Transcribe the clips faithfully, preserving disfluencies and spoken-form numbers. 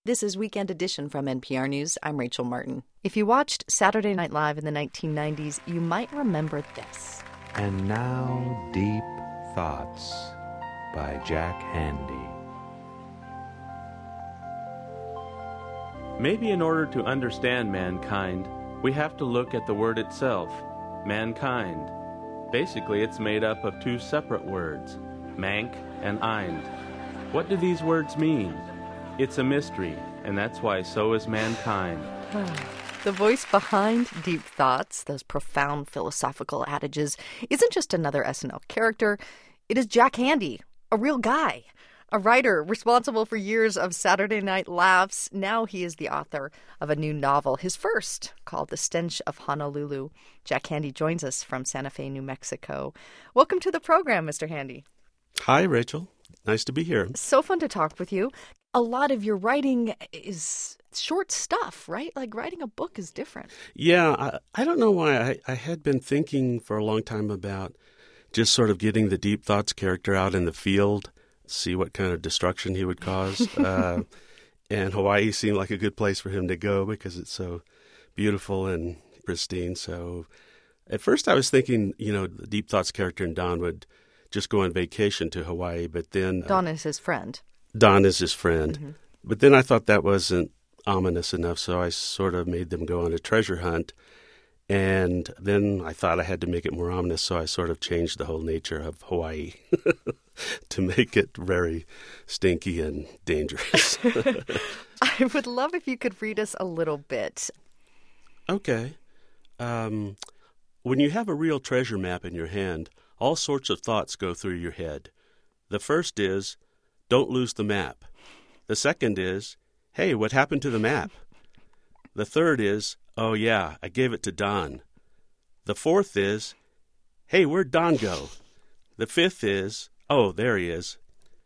This is Weekend Edition from N P R News. I'm Rachel Martin. If you watched Saturday Night Live in the nineteen nineties, you might remember this. And now, Deep Thoughts by Jack Handey. Maybe in order to understand mankind, we have to look at the word itself, mankind. Basically, it's made up of two separate words, mank and eind. What do these words mean? It's a mystery, and that's why so is mankind. The voice behind Deep Thoughts, those profound philosophical adages, isn't just another S N L character. It is Jack Handey, a real guy, a writer responsible for years of Saturday Night Laughs. Now he is the author of a new novel, his first, called The Stench of Honolulu. Jack Handey joins us from Santa Fe, New Mexico. Welcome to the program, Mister Handey. Hi, Rachel. Nice to be here. So fun to talk with you. A lot of your writing is short stuff, right? Like writing a book is different. Yeah, I, I don't know why. I, I had been thinking for a long time about just sort of getting the Deep Thoughts character out in the field, see what kind of destruction he would cause. uh, and Hawaii seemed like a good place for him to go because it's so beautiful and pristine. So at first I was thinking, you know, the Deep Thoughts character and Don would just go on vacation to Hawaii, but then... Uh, Don is his friend. Don is his friend. Mm-hmm. But then I thought that wasn't ominous enough, so I sort of made them go on a treasure hunt. And then I thought I had to make it more ominous, so I sort of changed the whole nature of Hawaii to make it very stinky and dangerous. I would love if you could read us a little bit. Okay. Um, when you have a real treasure map in your hand, all sorts of thoughts go through your head. The first is, don't lose the map. The second is, hey, what happened to the map? The third is, oh yeah, I gave it to Don. The fourth is, hey, where'd Don go? The fifth is, oh, there he is.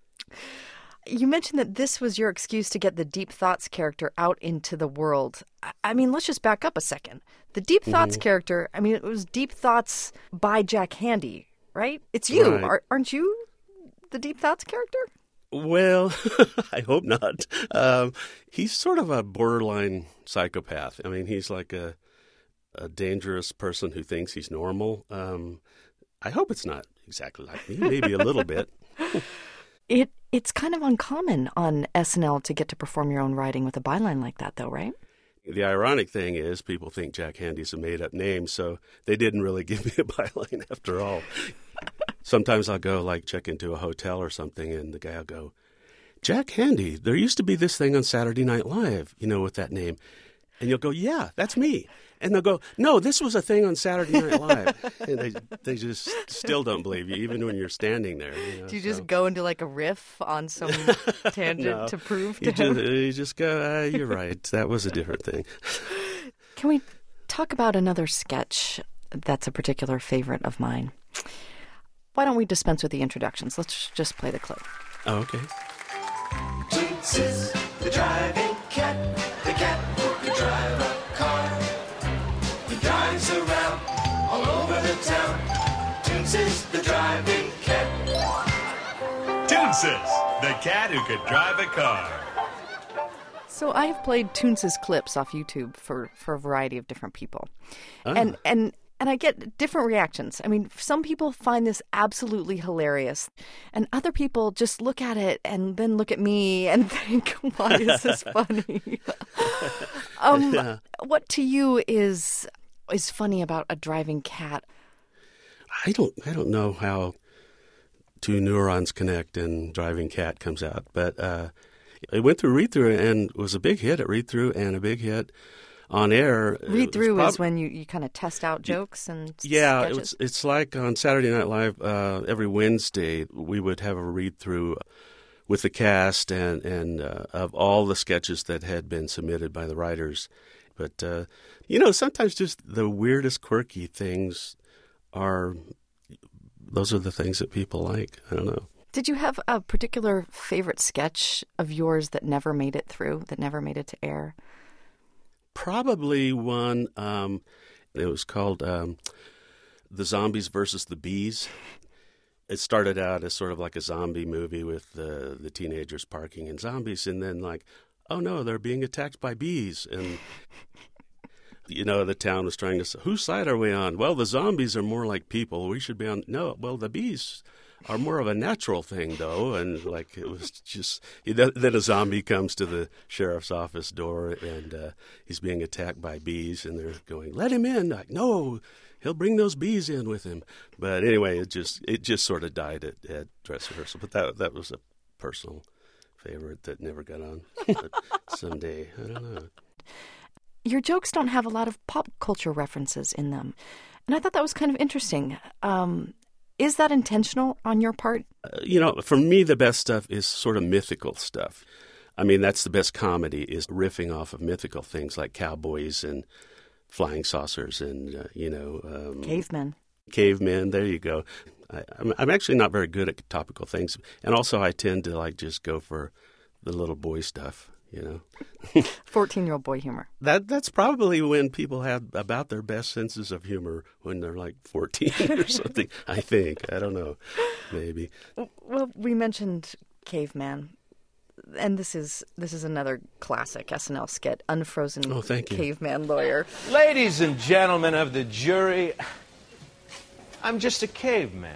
You mentioned that this was your excuse to get the Deep Thoughts character out into the world. I mean, let's just back up a second. The Deep Thoughts mm-hmm. character, I mean, it was Deep Thoughts by Jack Handey, right? It's you. Right. Are, aren't you the Deep Thoughts character? Well, I hope not. Um, he's sort of a borderline psychopath. I mean, he's like a, a dangerous person who thinks he's normal. Um, I hope it's not exactly like me, maybe a little bit. It It's kind of uncommon on S N L to get to perform your own writing with a byline like that, though, right? The ironic thing is people think Jack Handey's a made-up name, so they didn't really give me a byline after all. Sometimes I'll go, like, check into a hotel or something, and the guy will go, Jack Handey, there used to be this thing on Saturday Night Live, you know, with that name. And you'll go, yeah, that's me. And they'll go, no, this was a thing on Saturday Night Live. And they they just still don't believe you, even when you're standing there. You know, Do you so. just go into, like, a riff on some tangent no, to prove to you him? Just, you just go, uh, you're right, that was a different thing. Can we talk about another sketch that's a particular favorite of mine? Why don't we dispense with the introductions? Let's just play the clip. Oh, okay. Toots is the driving cat, the cat who can drive a car. He drives around all over the town. Toots is the driving cat. Toots is the cat who could drive a car. So I have played Toonces clips off YouTube for, for a variety of different people. Oh. And and and I get different reactions. I mean, some people find this absolutely hilarious, and other people just look at it and then look at me and think, why is this funny? um, Yeah. What to you is is funny about a driving cat? I don't I don't know how two neurons connect and driving cat comes out, but uh, it went through read through and was a big hit at read through and a big hit on air. Read through prob- is when you, you kind of test out jokes and yeah, sketches? it was, it's like on Saturday Night Live uh, every Wednesday we would have a read through with the cast and and uh, of all the sketches that had been submitted by the writers. But uh, you know, sometimes just the weirdest, quirky things are those are the things that people like. I don't know. Did you have a particular favorite sketch of yours that never made it through, that never made it to air? Probably one. Um, it was called um, "The Zombies versus the Bees." It started out as sort of like a zombie movie with the the teenagers parking in zombies, and then like oh no, they're being attacked by bees. And, you know, the town was trying to say, whose side are we on? Well, the zombies are more like people. We should be on, no, well, the bees are more of a natural thing, though. And, like, it was just, then a zombie comes to the sheriff's office door, and uh, he's being attacked by bees, and they're going, let him in. Like, no, he'll bring those bees in with him. But anyway, it just it just sort of died at, at dress rehearsal. But that that was a personal favorite that never got on. But someday, I don't know. Your jokes don't have a lot of pop culture references in them. And I thought that was kind of interesting. Um, is that intentional on your part? Uh, you know, for me, the best stuff is sort of mythical stuff. I mean, that's the best comedy, is riffing off of mythical things like cowboys and flying saucers and, uh, you know... Um, Cavemen. Cavemen, there you go. I, I'm, I'm actually not very good at topical things. And also I tend to, like, just go for the little boy stuff, you know. fourteen-year-old boy humor. That That's probably when people have about their best senses of humor, when they're like fourteen or something, I think. I don't know. Maybe. Well, we mentioned Caveman. And this is this is another classic S N L skit, Unfrozen oh, thank you. Caveman Lawyer. Ladies and gentlemen of the jury, I'm just a caveman.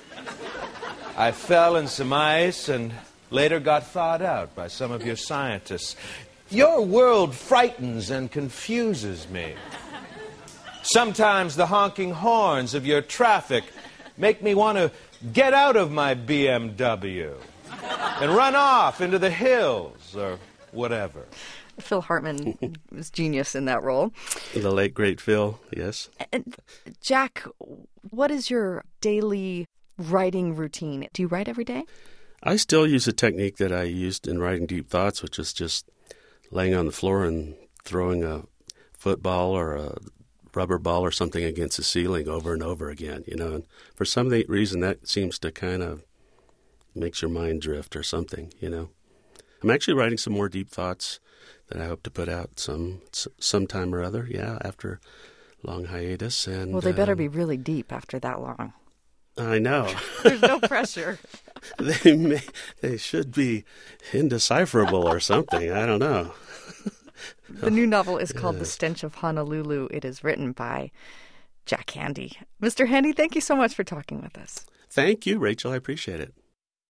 I fell in some ice and later got thawed out by some of your scientists. Your world frightens and confuses me. Sometimes the honking horns of your traffic make me want to get out of my B M W and run off into the hills or whatever. Phil Hartman was genius in that role. The late, great Phil, yes. And Jack, what is your daily writing routine? Do you write every day? I still use a technique that I used in writing Deep Thoughts, which is just laying on the floor and throwing a football or a rubber ball or something against the ceiling over and over again, you know. And for some reason, that seems to kind of makes your mind drift or something, you know. I'm actually writing some more Deep Thoughts that I hope to put out some sometime or other, yeah, after a long hiatus. And well, they better um, be really deep after that long. I know. There's no pressure. they may, they should be indecipherable or something. I don't know. The new novel is called The Stench of Honolulu. It is written by Jack Handey. Mister Handey, thank you so much for talking with us. Thank you, Rachel. I appreciate it.